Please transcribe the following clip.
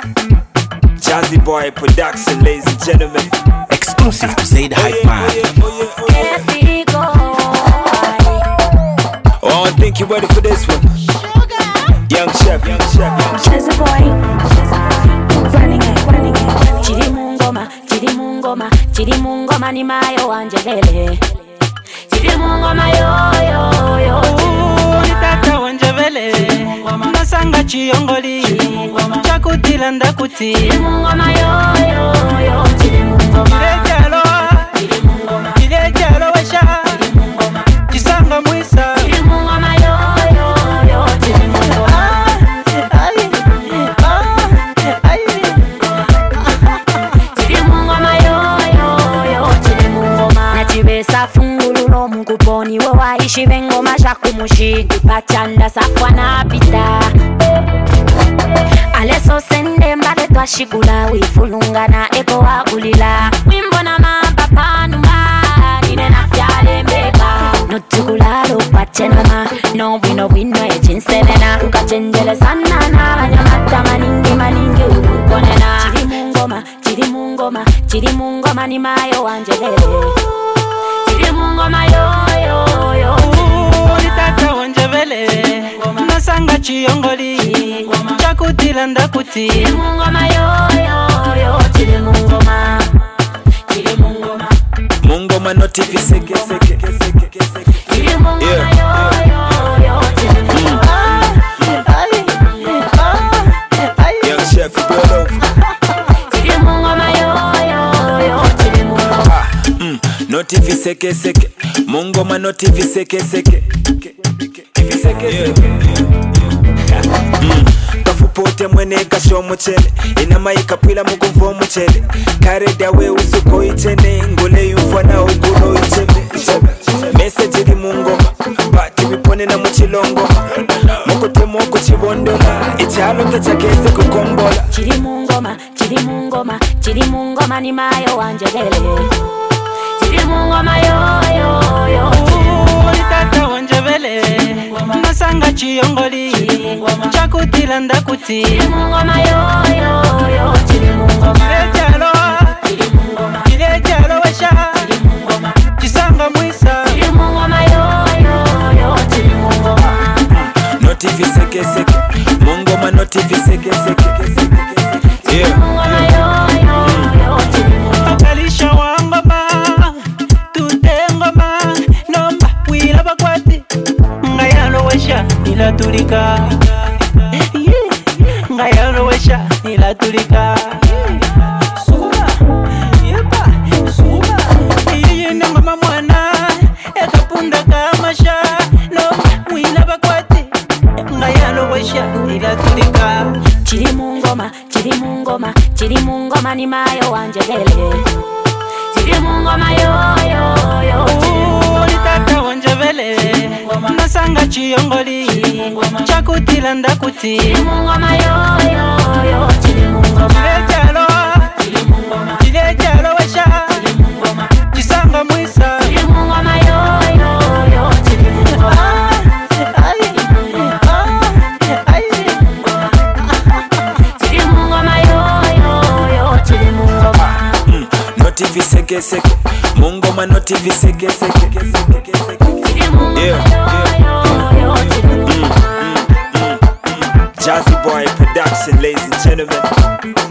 Jazzy Boy production, ladies and gentlemen. Exclusive to Say the Hype Man. Oh, I think you're ready for this one. Young chef. Jazzy Boy, running it. Chiri mungoma ni mayo wanjevele. Chiri mungoma yo. Nitata wanjevele. Nasanga chiyongoli. Chakutila ndakuti. Chiri mungoma yo. Chiri mungoma. Chile jalo wesha. Chisanga mwisa. Chiri mungoma yo. Chiri mungoma. Nachibesa fungululo mukuponi we waishi vengoma shakumushi pachanda safwa na pita aleso sende mbale twashikula wifulungana eko wa ulila wimbo na mapapanuma nine na fyale mbeka notukulalo pachenama no wino echinselena ukachenjele sana na wanyamata maningi ukonena chiri mungoma ni mayo wanjelele chiri mungoma yo Nitata wanjevele. Nasanga chiyongoli. Chakutila ndakuti. chiri mungoma yo chiri mungoma Mungoma no TV seke. chiri mungoma yo chiri mungoma Young chef, you blow over. chiri mungoma yo chiri mungoma No TV seke. Mungoma no TV seke. TV seke. Kafupote mwene kasho muchele inama ikapwila mukumvu omuchele kare dawe usuko ichene ngole yumfwa na ugulo ichebe message iri mungoma bati bipone na muchilongoma mukutemo kuchibondola ichalo kechakese kukombola chiri mungoma ni mayo wanjelele chiri mungoma yo Nitata wanjevele. Nasanga chiyongoli. Chakutila ndakuti. chiri mungoma yo chiri mungoma Chile jalo wesha. Chisanga mwisa. chiri mungoma yo chiri mungoma no TV seke. Mungoma no TV seke. Yeah. mungoma yo chiri mungoma Kalisha wangoma. Tutengoma. Nomba wila bakwati. Ngayalo wesha nilatulika. Ngayalo wesha nilatulika. Suba. Yepa. Suba. Iye ngoma mwana. Ekapunda kamasha. Nomba wila bakwati. Ngayalo wesha nilatulika. chiri mungoma ni mayo wanjelele chiri mungoma yo Nitata wanjevele. Nasanga chiyongoli. Chakutila ndakuti. chiri mungoma yo chiri mungoma Chile jalo wesha. Chisanga mwisa. chiri mungoma yo chiri mungoma chiri mungoma yo chiri mungoma No TV seke. Mungoma no TV seke. chiri mungoma yo chiri mungoma Jazzy Boy production, ladies and gentlemen.